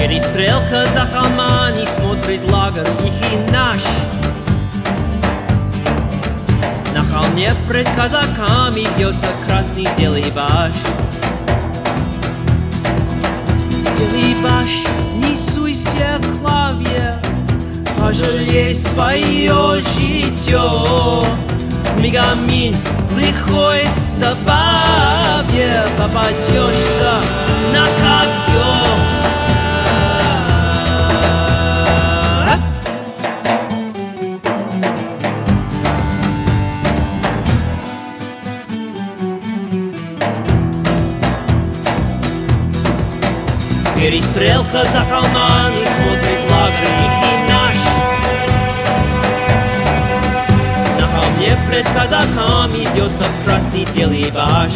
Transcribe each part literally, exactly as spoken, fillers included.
Перестрелка за холмами, смотрит лагерь их и наш. На холме пред казаками бьется красный Делибаш. Делибаш, не суйся к лаве, пожалей свое житье. Мигамин лихой забаве попадешься на копье. Перестрелка за холмами, смотрит лагерь их и наш. На холме пред казаками бьется красный Делибаш.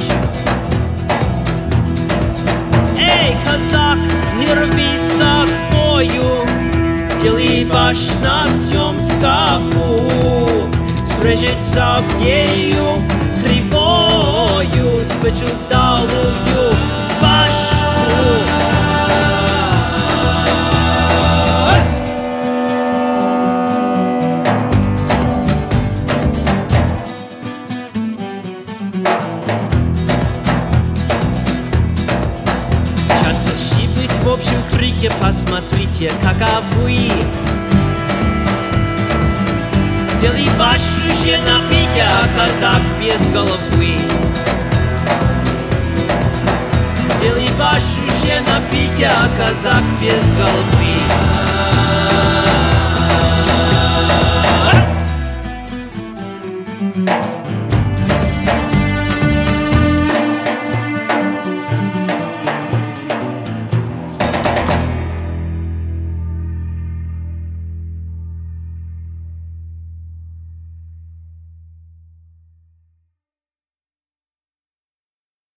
Эй, казак, не рвись к бою, Делибаш на всем скаку срежется ею кривою, спечу долую башку. В общем крике посмотрите, каковы. Делибаш уже на пике, а казак без головы. Делибаш уже на пике, а казак без головы.